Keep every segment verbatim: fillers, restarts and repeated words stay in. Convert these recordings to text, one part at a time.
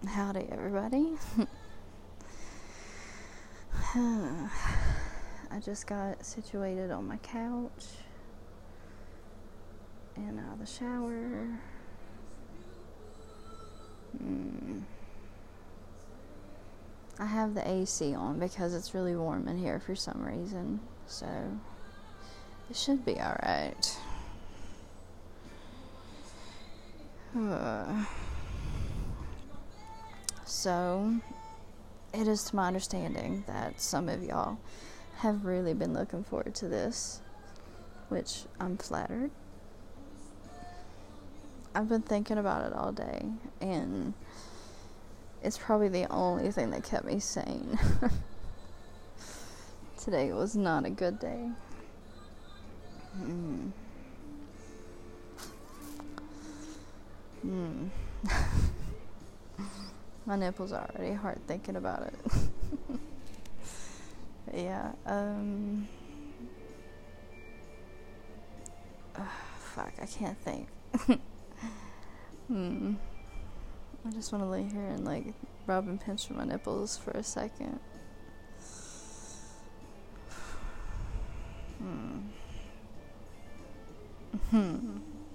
Howdy, everybody. I just got situated on my couch and out of the shower. Mm. I have the A C on because it's really warm in here for some reason, so it should be alright. Uh, so, it is to my understanding that some of y'all have really been looking forward to this, which I'm flattered. I've been thinking about it all day, and it's probably the only thing that kept me sane. Today was not a good day. Mm. Mm. My nipples are already hard thinking about it. But yeah, um... Uh, fuck, I can't think. Hmm. I just want to lay here and, like, rub and pinch my nipples for a second. Hmm. Hmm.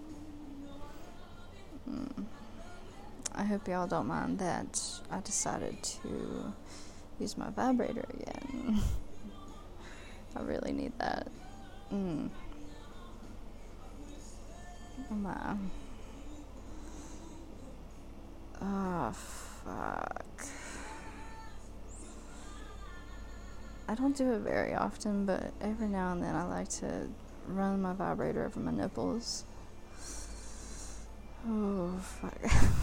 Hmm. I hope y'all don't mind that I decided to use my vibrator again. I really need that. Mm. Oh my. Oh, fuck. I don't do it very often, but every now and then I like to run my vibrator over my nipples. Oh, fuck.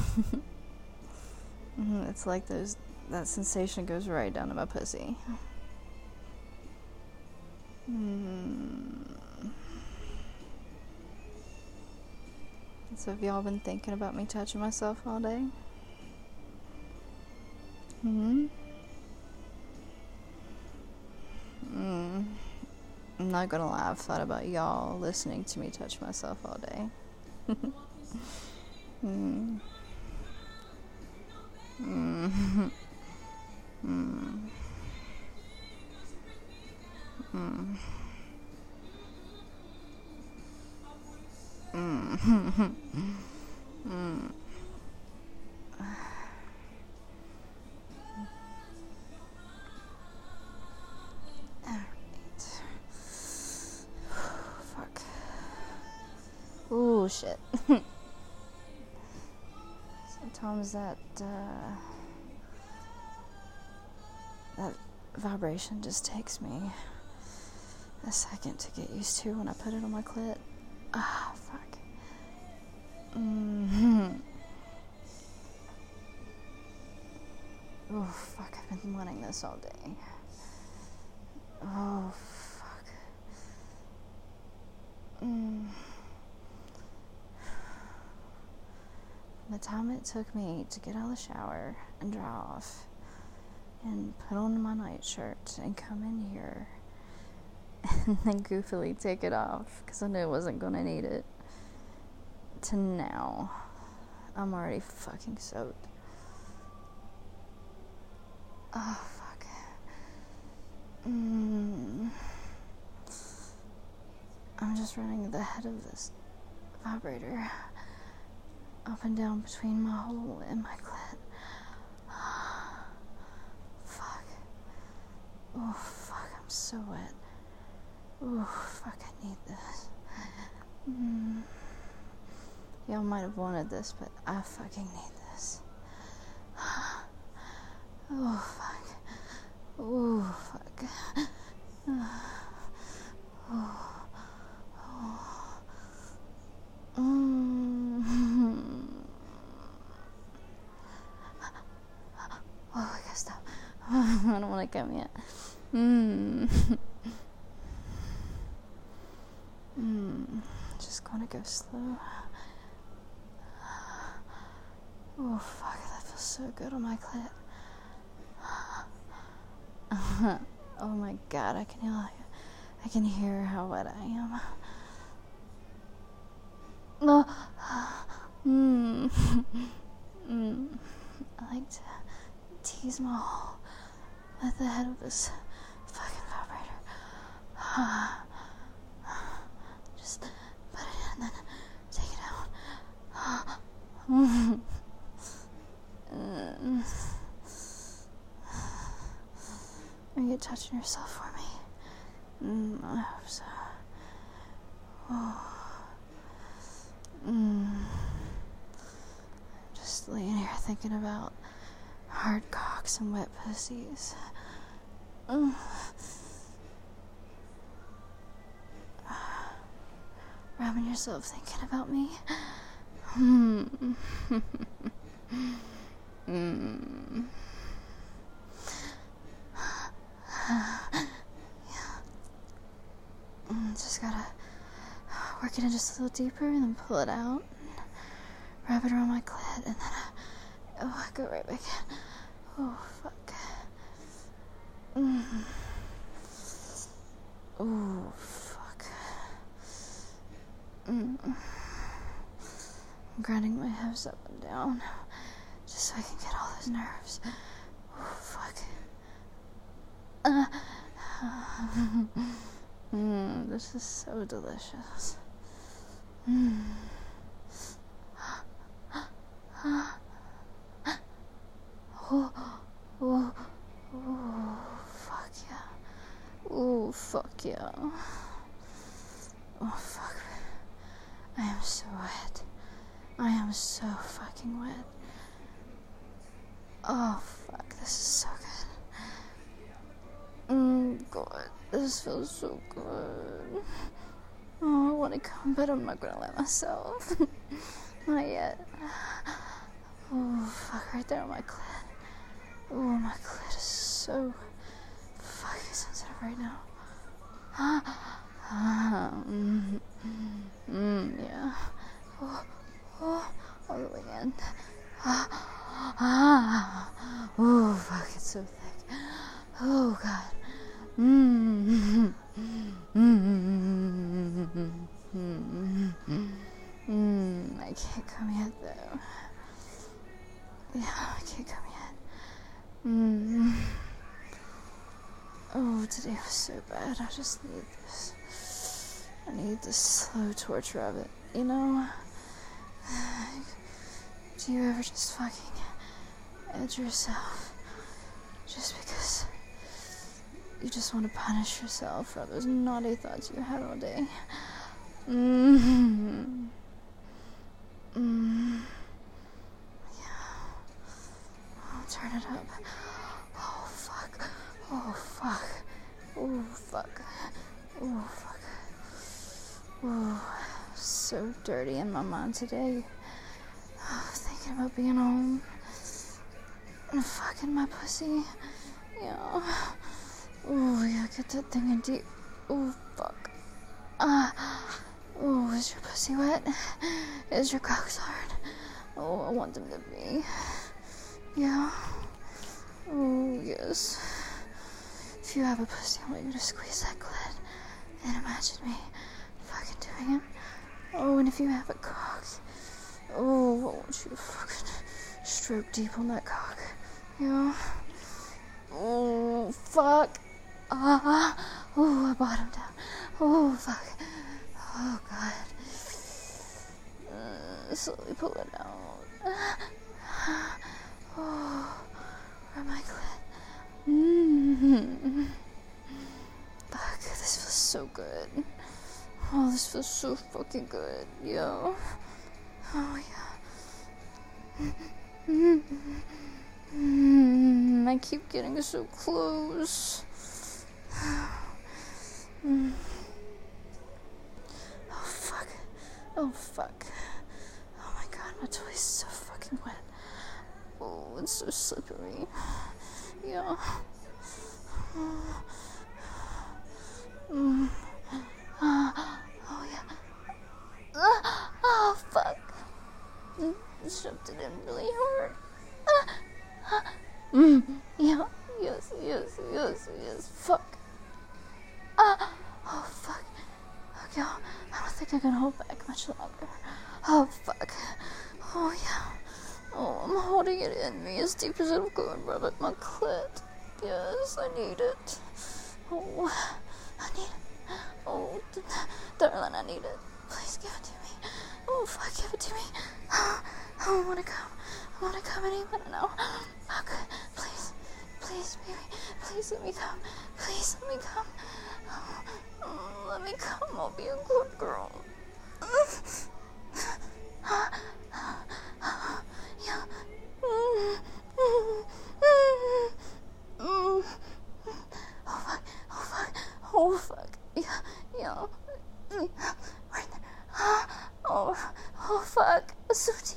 Mm-hmm. It's like those, that sensation goes right down to my pussy. Mm. So have y'all been thinking about me touching myself all day? Hmm? Mm. I'm not gonna lie, I've thought about y'all listening to me touch myself all day. Mm. Mm. Mm. Mm. Mm. Mm. Alright. Fuck. Ooh, shit. Sometimes that, uh, that vibration just takes me a second to get used to when I put it on my clit. Ah, fuck. Mm-hmm. Oh, fuck, I've been wanting this all day. Oh, fuck. Mm. The time it took me to get out of the shower and dry off and put on my nightshirt and come in here and then goofily take it off because I knew I wasn't going to need it, to now, I'm already fucking soaked. Oh, fuck. Mm. I'm just running the head of this vibrator up and down between my hole and my clit. Fuck. Oh, fuck, I'm so wet. Oh, fuck, I need this. Mm. Y'all might have wanted this, but I fucking need this. Oh, fuck. Oh, fuck. Oh. Oh. Mm. Oh, I gotta stop. I don't want to come yet. Mm. Mm. Just gonna go slow. Oh, fuck, that feels so good on my clit. Oh my god, I can hear, I can hear how wet I am. Oh. Mm. Mm. I like to tease Maul with the head of this fucking vibrator. Just put it in and then take it out. Are you touching yourself for me? Mm, I hope so. Oh. Mm. Just laying here thinking about hard cocks and wet pussies. Mm. Rubbing yourself thinking about me. Hmm. mm. Yeah. Mm, just gotta work it in just a little deeper and then pull it out. Wrap it around my clit and then I, oh, I go right back in. Oh, fuck. Mm. Oh, fuck. Mm. I'm grinding my hips up and down just so I can get all those nerves. Oh, fuck. Uh. mm, this is so delicious. Mm. Oh, oh, oh, fuck yeah. Oh, fuck yeah. Oh, fuck. I am so wet. I am so fucking wet. Oh, fuck. This is so good. Mm, God. This feels so good. Oh, I want to come, but I'm not gonna let myself. Not yet. Oh, fuck. Right there on my clit. Oh, my clit is so fucking sensitive right now. mm, mm, yeah. Oh, oh, all the way in. Oh, fuck, it's so thick. Oh, God. Mm, mm, mm, mm, I can't come yet, though. Yeah, I can't come yet. Mm. Oh, today was so bad. I just need this. I need this slow torture of it, you know? Do you ever just fucking edge yourself just because you just want to punish yourself for all those naughty thoughts you had all day? Mm-hmm. Mm. Turn it up. Oh, fuck. Oh, fuck. Oh, fuck. Oh, fuck. Oh, so dirty in my mind today. Oh, thinking about being home and fucking my pussy. Yeah. Oh, yeah, get that thing in deep. Oh, fuck. Ah. Uh, oh, is your pussy wet? Is your cocks hard? Oh, I want them to be. Yeah. Oh, yes. If you have a pussy, I want you to squeeze that clit and imagine me fucking doing it. Oh, and if you have a cock, oh, I want you to fucking stroke deep on that cock. Yeah. Oh, fuck. Ah. Oh, I bottomed out. Oh, fuck. Oh, God. Uh, slowly pull it out. Oh, where am I clit? Mm-hmm. Fuck, this feels so good. Oh, this feels so fucking good, yo. Oh, yeah. Mm-hmm. I keep getting so close. Mm. Oh, fuck. Oh, fuck. Oh, my God, my toy's so fucking wet. Oh, it's so slippery. Yeah. Mm. Uh, oh, yeah. Uh, oh, fuck. Mm, shoved it in really hard. Uh, uh, mm, yeah. Yes, yes, yes, yes. Fuck. Uh, oh, fuck. Okay, I don't think I can hold back much longer. Oh, fuck. Oh, yeah. Oh, I'm holding it in me as deep as it'll go and rub it my clit. Yes, I need it. Oh, I need it. Oh, darling, I need it. Please give it to me. Oh, fuck, give it to me. Oh, I want to come. I want to come any minute now. Fuck, please, please, baby. Please let me come. Please let me come. Oh, let me come. I'll be a good girl. Yeah. Oh fuck, oh fuck, oh fuck, yeah, yeah, right there, oh, oh fuck, so deep,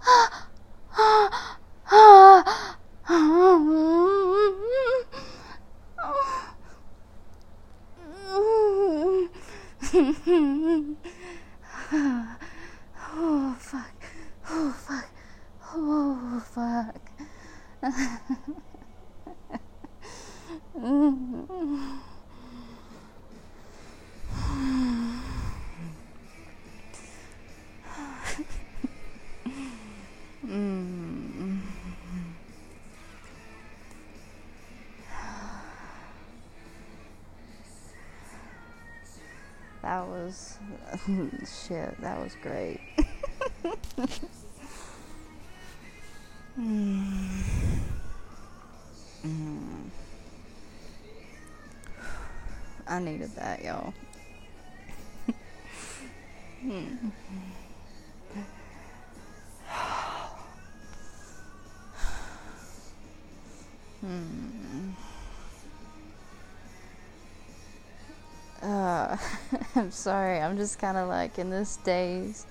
oh fuck, oh fuck, oh fuck. That was shit. That was great. mm. Mm. I needed that, y'all. mm. hmm. Uh, I'm sorry. I'm just kind of like in this daze.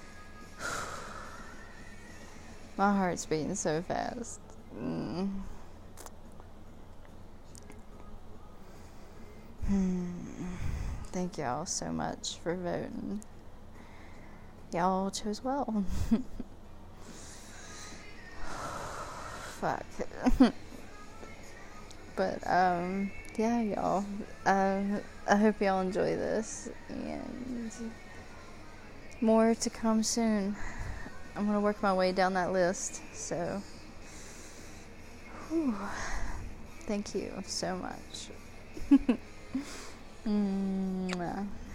My heart's beating so fast. Mm. Hmm. Thank y'all so much for voting. Y'all chose well. Fuck. But, um, yeah, y'all. Uh, I hope y'all enjoy this. And more to come soon. I'm gonna work my way down that list. So, whew. Thank you so much. Mwah.